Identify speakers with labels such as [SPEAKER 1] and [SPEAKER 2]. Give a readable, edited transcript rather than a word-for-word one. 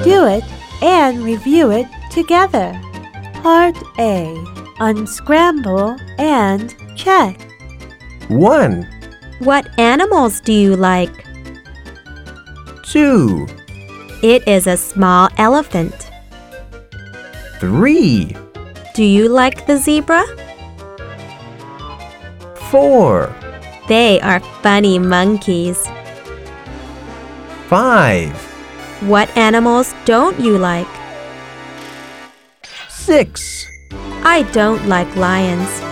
[SPEAKER 1] Do it and review it together. Part A. Unscramble and check.
[SPEAKER 2] 1,
[SPEAKER 3] What animals do you like?
[SPEAKER 2] 2,
[SPEAKER 3] It is a small elephant.
[SPEAKER 2] 3,
[SPEAKER 3] Do you like the zebra?
[SPEAKER 2] 4,
[SPEAKER 3] They are funny monkeys.
[SPEAKER 2] 5,
[SPEAKER 3] What animals don't you like?
[SPEAKER 2] 6.
[SPEAKER 3] I don't like lions.